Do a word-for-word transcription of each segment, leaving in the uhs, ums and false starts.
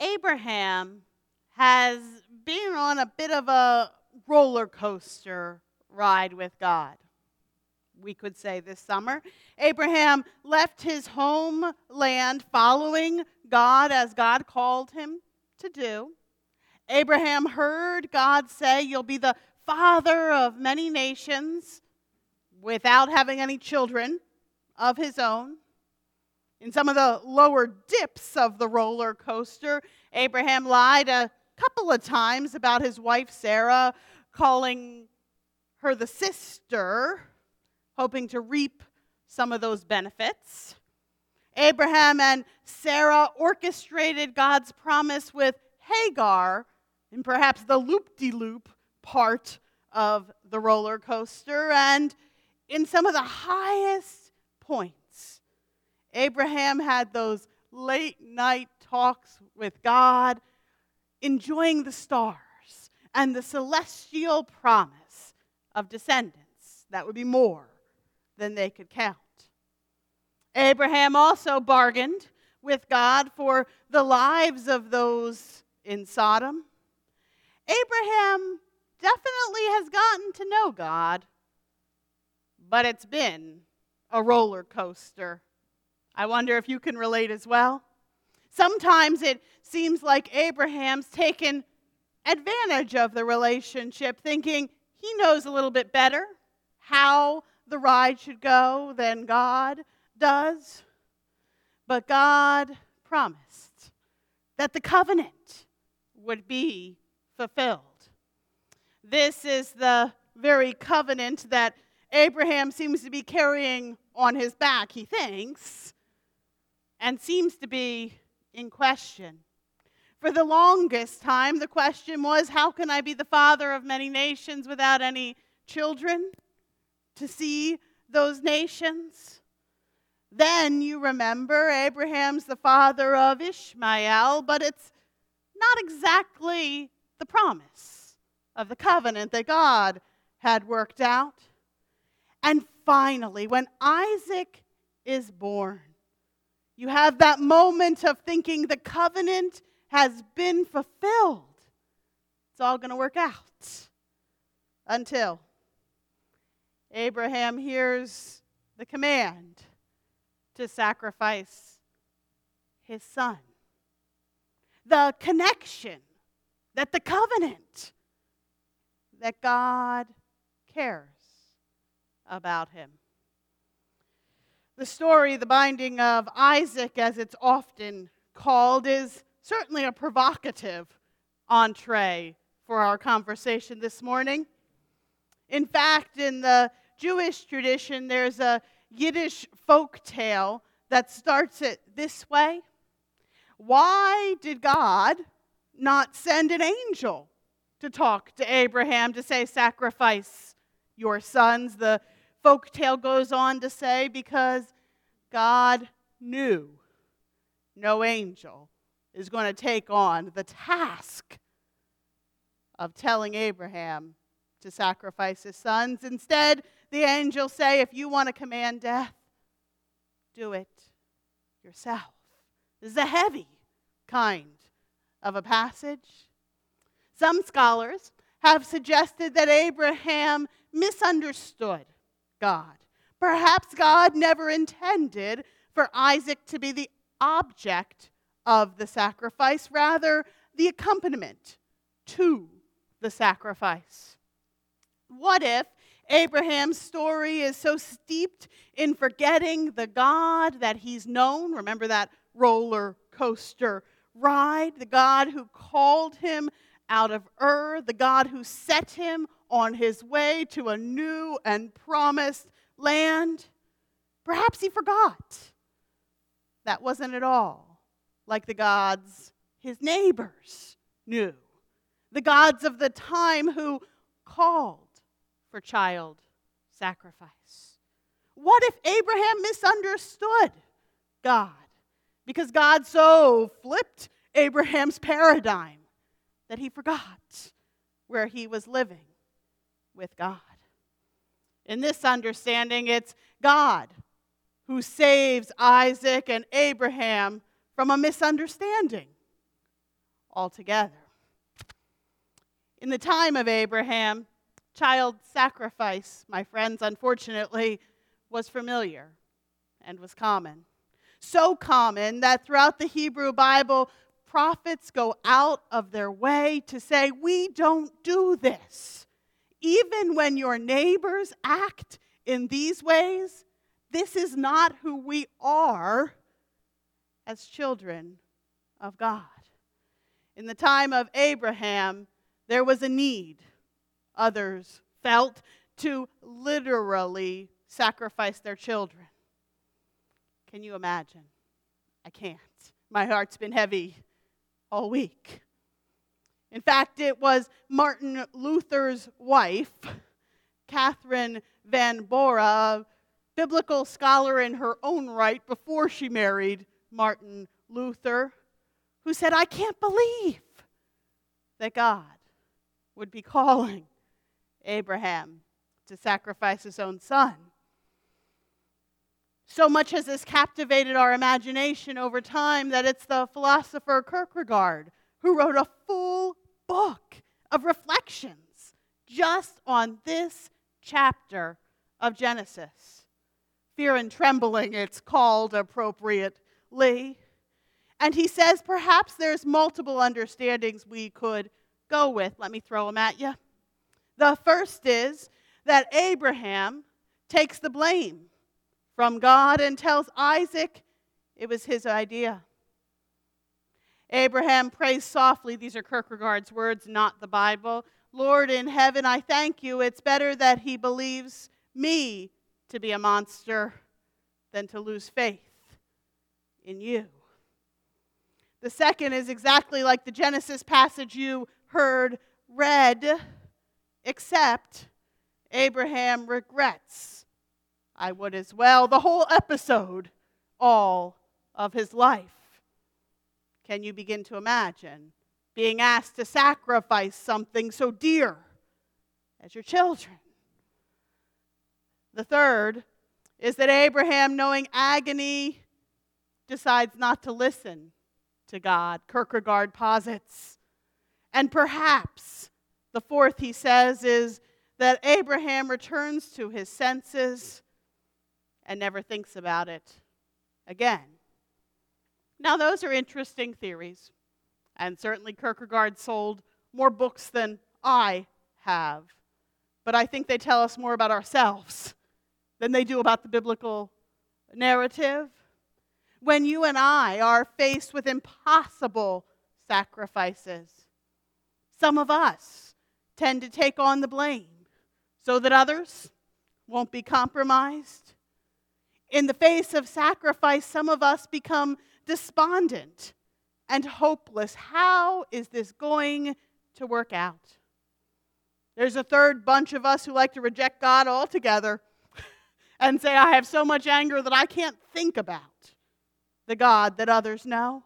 Abraham has been on a bit of a roller coaster ride with God. We could say this summer, Abraham left his homeland following God as God called him to do. Abraham heard God say, "You'll be the father of many nations," without having any children of his own. In some of the lower dips of the roller coaster, Abraham lied a couple of times about his wife Sarah, calling her the sister, hoping to reap some of those benefits. Abraham and Sarah orchestrated God's promise with Hagar in perhaps the loop-de-loop part of the roller coaster, and in some of the highest points, Abraham had those late-night talks with God, enjoying the stars and the celestial promise of descendants that would be more than they could count. Abraham also bargained with God for the lives of those in Sodom. Abraham definitely has gotten to know God, but it's been a roller coaster. I wonder if you can relate as well. Sometimes it seems like Abraham's taken advantage of the relationship, thinking he knows a little bit better how the ride should go than God does. But God promised that the covenant would be fulfilled. This is the very covenant that Abraham seems to be carrying on his back, he thinks, and seems to be in question. For the longest time, the question was, how can I be the father of many nations without any children to see those nations? Then you remember Abraham's the father of Ishmael, but it's not exactly the promise of the covenant that God had worked out. And finally, when Isaac is born, you have that moment of thinking the covenant has been fulfilled. It's all going to work out. Until Abraham hears the command to sacrifice his son. The connection, that the covenant, that God cares about him. The story, the binding of Isaac, as it's often called, is certainly a provocative entree for our conversation this morning. In fact, in the Jewish tradition, there's a Yiddish folk tale that starts it this way. Why did God not send an angel to talk to Abraham to say, sacrifice your sons? The folk tale goes on to say, because God knew no angel is going to take on the task of telling Abraham to sacrifice his sons. Instead, the angels say, if you want to command death, do it yourself. This is a heavy kind of a passage. Some scholars have suggested that Abraham misunderstood God. Perhaps God never intended for Isaac to be the object of the sacrifice, rather the accompaniment to the sacrifice. What if Abraham's story is so steeped in forgetting the God that he's known? Remember that roller coaster ride? The God who called him out of Ur, the God who set him on his way to a new and promised land. Perhaps he forgot. That wasn't at all like the gods his neighbors knew. The gods of the time who called for child sacrifice. What if Abraham misunderstood God? Because God so flipped Abraham's paradigm that he forgot where he was living with God. In this understanding, it's God who saves Isaac and Abraham from a misunderstanding. altogether. In the time of Abraham, child sacrifice, my friends, unfortunately, was familiar and was common. So common that throughout the Hebrew Bible, prophets go out of their way to say, we don't do this. Even when your neighbors act in these ways, this is not who we are as children of God. In the time of Abraham, there was a need, others felt, to literally sacrifice their children. Can you imagine? I can't. My heart's been heavy all week. In fact, it was Martin Luther's wife, Catherine Van Bora, a biblical scholar in her own right before she married Martin Luther, who said, I can't believe that God would be calling Abraham to sacrifice his own son. So much has this captivated our imagination over time that it's the philosopher Kierkegaard who wrote a full book of reflections just on this chapter of Genesis. Fear and Trembling, it's called appropriately. And he says perhaps there's multiple understandings we could go with. Let me throw them at you. The first is that Abraham takes the blame from God and tells Isaac it was his idea. Abraham prays softly. These are Kierkegaard's words, not the Bible. Lord in heaven, I thank you. It's better that he believes me to be a monster than to lose faith in you. The second is exactly like the Genesis passage you heard read, except Abraham regrets. I would as well. The whole episode, all of his life. Can you begin to imagine being asked to sacrifice something so dear as your children? The third is that Abraham, knowing agony, decides not to listen to God, Kierkegaard posits. And perhaps the fourth, he says, is that Abraham returns to his senses and never thinks about it again. Now, those are interesting theories, and certainly Kierkegaard sold more books than I have, but I think they tell us more about ourselves than they do about the biblical narrative. When you and I are faced with impossible sacrifices, some of us tend to take on the blame so that others won't be compromised. In the face of sacrifice, some of us become despondent and hopeless. How is this going to work out? There's a third bunch of us who like to reject God altogether and say, I have so much anger that I can't think about the God that others know.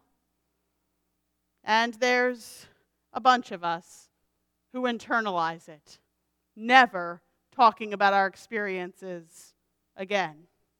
And there's a bunch of us who internalize it, never talking about our experiences again.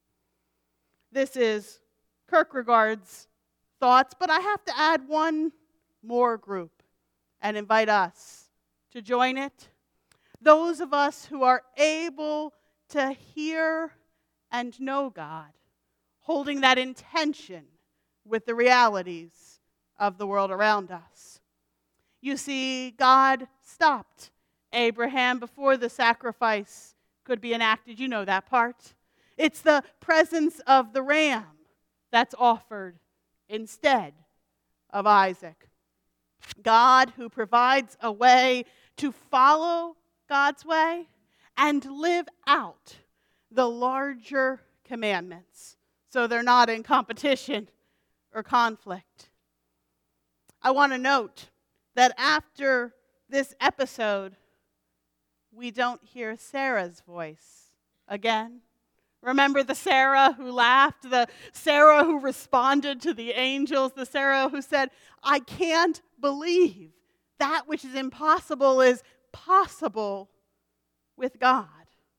This is Kierkegaard's thoughts, but I have to add one more group and invite us to join it. Those of us who are able to hear and know God, holding that intention with the realities of the world around us. You see, God stopped Abraham before the sacrifice could be enacted. You know that part. It's the presence of the ram that's offered instead of Isaac. God who provides a way to follow God's way and live out the larger commandments so they're not in competition or conflict. I want to note that after this episode, we don't hear Sarah's voice again. Remember the Sarah who laughed, the Sarah who responded to the angels, the Sarah who said, I can't believe that which is impossible is possible with God.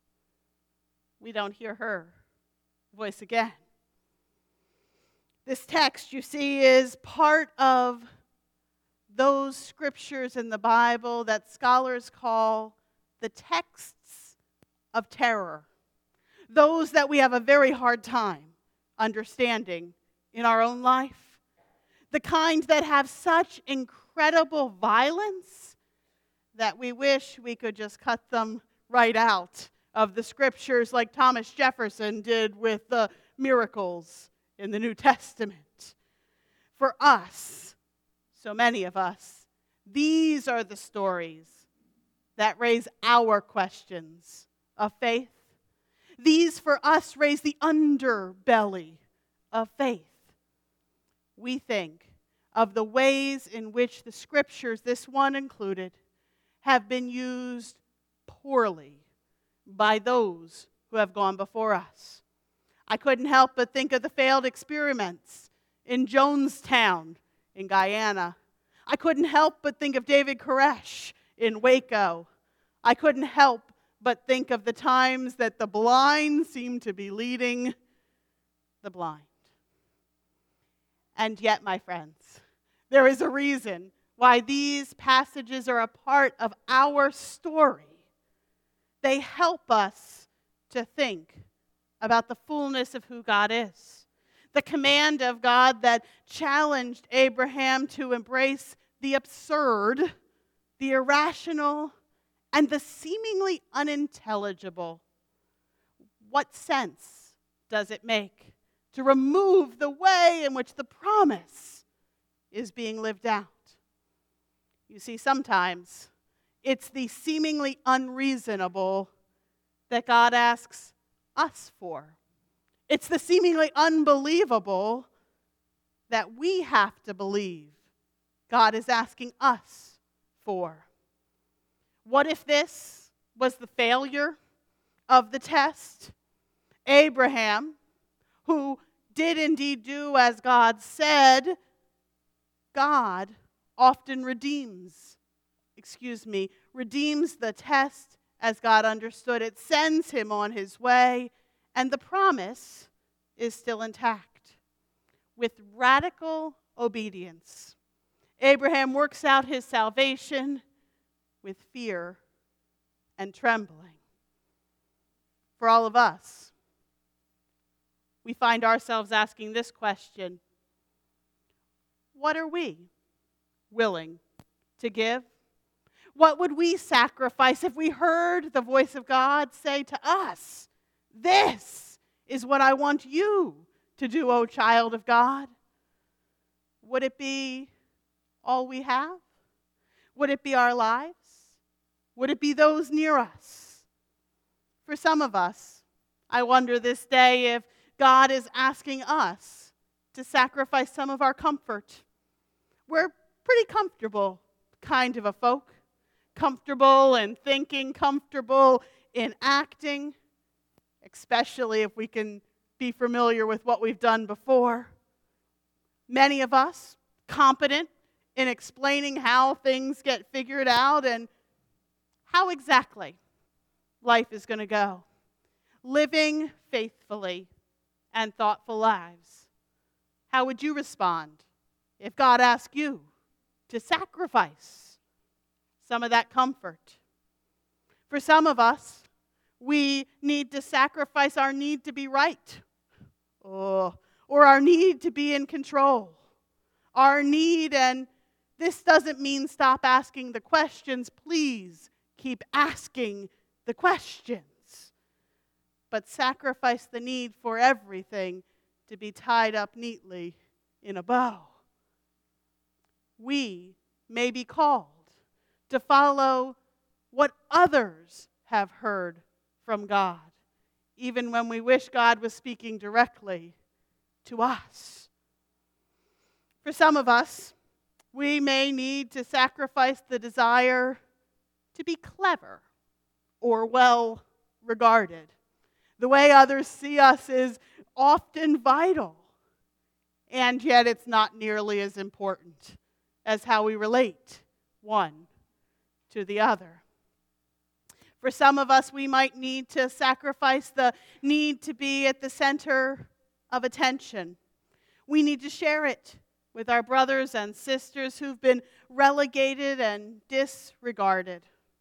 We don't hear her voice again. This text, you see, is part of those scriptures in the Bible that scholars call the texts of terror, those that we have a very hard time understanding in our own life, the kind that have such incredible violence that we wish we could just cut them right out of the scriptures like Thomas Jefferson did with the miracles in the New Testament. For us, so many of us, these are the stories that raise our questions of faith. These for us raise the underbelly of faith. We think of the ways in which the scriptures, this one included, have been used poorly by those who have gone before us. I couldn't help but think of the failed experiments in Jonestown in Guyana. I couldn't help but think of David Koresh in Waco. I couldn't help but think of the times that the blind seem to be leading the blind. And yet, my friends, there is a reason why these passages are a part of our story. They help us to think about the fullness of who God is. The command of God that challenged Abraham to embrace the absurd, the irrational, and the seemingly unintelligible. What sense does it make to remove the way in which the promise is being lived out? You see, sometimes it's the seemingly unreasonable that God asks us for. It's the seemingly unbelievable that we have to believe God is asking us for. What if this was the failure of the test? Abraham, who did indeed do as God said, God often redeems, excuse me, redeems the test as God understood it, sends him on his way, and the promise is still intact. With radical obedience, Abraham works out his salvation with fear and trembling. For all of us, we find ourselves asking this question: what are we willing to give? What would we sacrifice if we heard the voice of God say to us, "This is what I want you to do, O child of God"? Would it be all we have? Would it be our lives? Would it be those near us? For some of us, I wonder this day if God is asking us to sacrifice some of our comfort. We're pretty comfortable kind of a folk. Comfortable in thinking, comfortable in acting, especially if we can be familiar with what we've done before. Many of us competent in explaining how things get figured out and how exactly life is going to go. Living faithfully and thoughtful lives. How would you respond if God asked you to sacrifice some of that comfort? For some of us, we need to sacrifice our need to be right, oh, or our need to be in control. Our need, and this doesn't mean stop asking the questions. Please keep asking the questions. But sacrifice the need for everything to be tied up neatly in a bow. We may be called to follow what others have heard from God, even when we wish God was speaking directly to us. For some of us, we may need to sacrifice the desire to be clever or well regarded. The way others see us is often vital, and yet it's not nearly as important as how we relate one to the other. For some of us, we might need to sacrifice the need to be at the center of attention. We need to share it with our brothers and sisters who've been relegated and disregarded.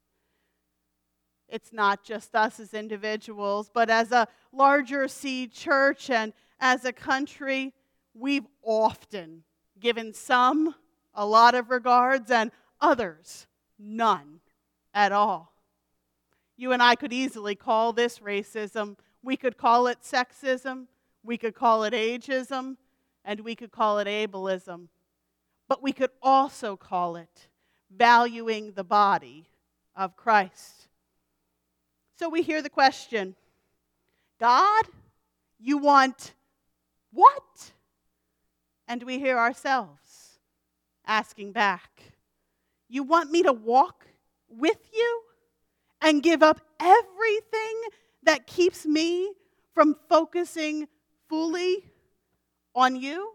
It's not just us as individuals, but as a larger Seed Church and as a country, we've often given some a lot of regards and others none at all. You and I could easily call this racism. We could call it sexism. We could call it ageism. And we could call it ableism. But we could also call it valuing the body of Christ. So we hear the question, God, you want what? And we hear ourselves asking back, you want me to walk with you and give up everything that keeps me from focusing fully on you?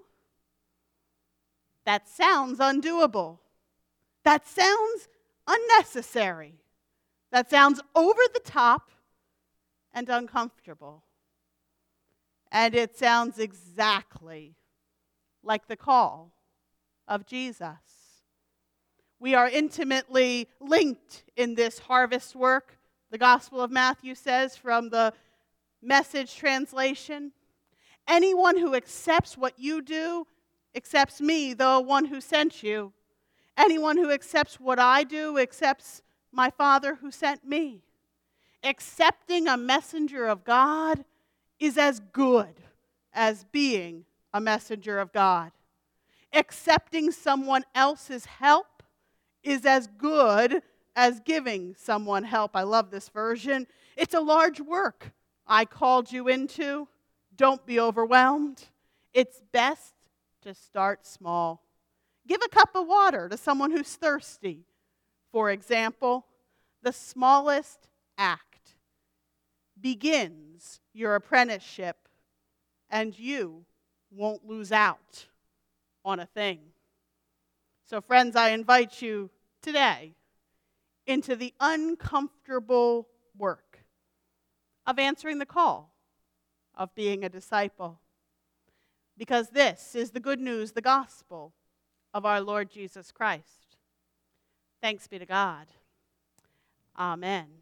That sounds undoable. That sounds unnecessary. That sounds over the top and uncomfortable. And it sounds exactly like the call of Jesus. We are intimately linked in this harvest work. The Gospel of Matthew says from the Message translation, anyone who accepts what you do accepts me, the one who sent you. Anyone who accepts what I do accepts my Father who sent me. Accepting a messenger of God is as good as being a messenger of God. Accepting someone else's help is as good as giving someone help. I love this version. It's a large work I called you into. Don't be overwhelmed. It's best to start small. Give a cup of water to someone who's thirsty. For example, the smallest act begins your apprenticeship, and you won't lose out on a thing. So friends, I invite you today into the uncomfortable work of answering the call of being a disciple. Because this is the good news, the gospel of our Lord Jesus Christ. Thanks be to God. Amen.